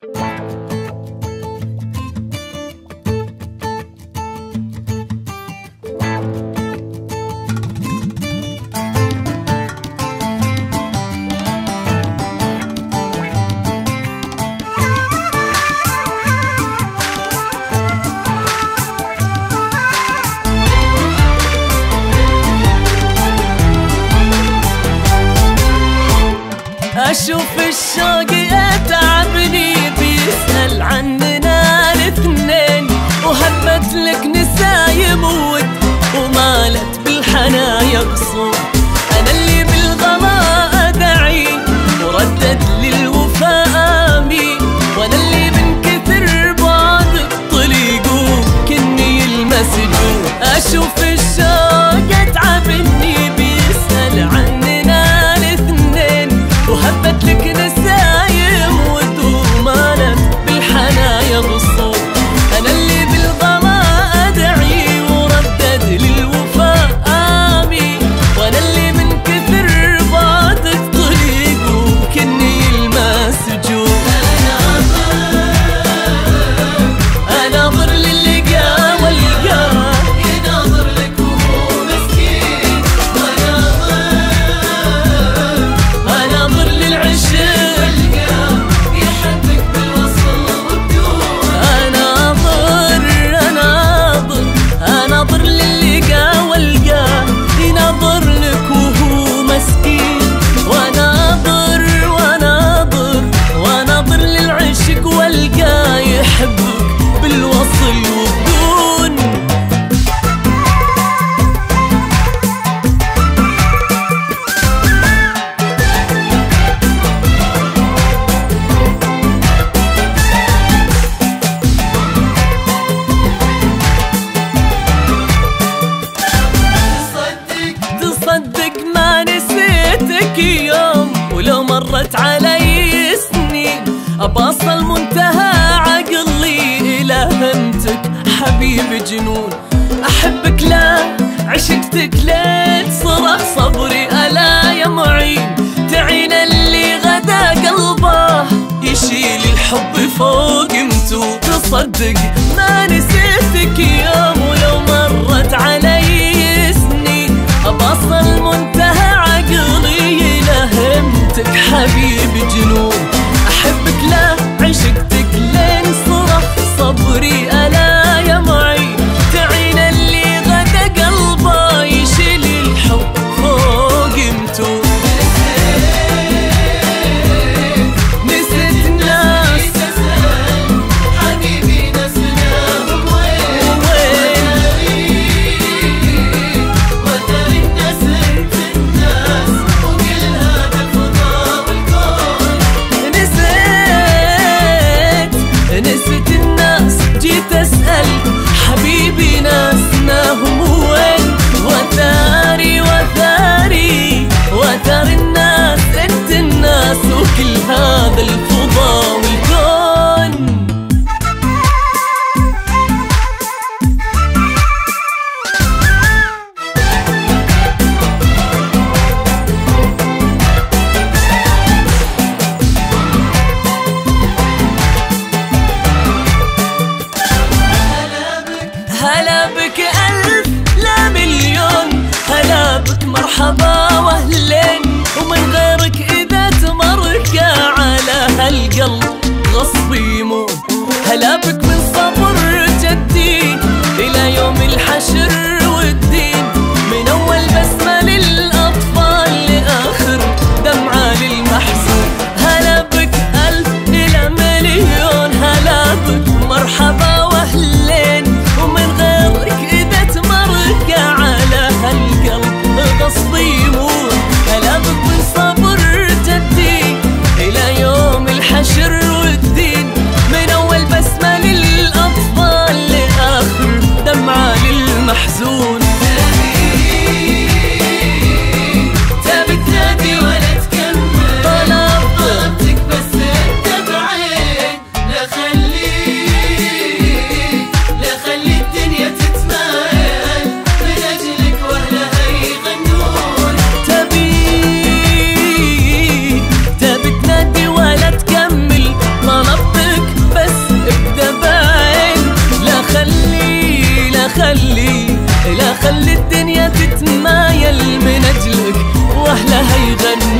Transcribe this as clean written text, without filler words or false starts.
أشوف الشوق يتعبني بيسأل عننا الاثنين، وهبت لك نسايم ود ومالت بالحنايا قصور. أنا اللي بالغلا أدعي وردد للوفاء آمين، وأنا اللي من كثر بعد الطريق كني المسجون. أشوف الشوق يتعبني بيسأل عننا الاثنين، وهبت لك نسايم ود ومالت بالحنايا قصور. أنا اللي بالغلا أدعي وردد للوفاء آمين، وأنا اللي من كثر بعدك طريق وكني المسجون. أناظر للقى والقى يناظر لك وهو مسكين، أناظر للعشق والقى يحبك بالوصل والدون. أناظر للقى والقى يناظر لك وهو مسكين، وأناظر للعشق والقى يحبك بالوصل والدون. تصدق ما نسيتك يوم، ولو مرت علي سنين أباصل منتهى عقلي إلى همتك حبيب جنون. أحبك لا عشقتك ليت صرخ صبري ألا يا معين، تعين اللي غدا قلبه يشيل الحب فوق متون. تصدق ما نسيتك يوم، ولو مرت علي سنين أباصل منتهى عقلي إلى همتك حبيب جنون. أحبك لا عشقتك لين صرخ صبري ألا يا معين، تعين اللي غدا قلبه يشيل الحب فوق متون. نسيت الناس حبيبي نسناهم وين، وترى الناس انت الناس وكل هذا الفضاء والكون. نسيت الناس جيت أسأل حبيبي ناسناهم وين، وترى الناس انت الناس وكل هذا الفضاء والكون. هلا بك ألف لا مليون، هلا بك مرحبا واهلين، ومن غيرك إذا تمرك على هالقلب غصب يموت. هلا بك من صبر جدي إلى يوم الحشر والدين، من أول بسمة للأطفال لآخر دمعة للمحزون. هلا بك ألف إلى مليون، هلا بك مرحبا واهلين، ومن غيرك إذا تمرك على هالقلب غصب يموت. هلا بك من صبر جدي إلى يوم الحشر والدين، من أول بسمة لا خلي الدنيا تتمايل من أجلك، وأهلها يغنوا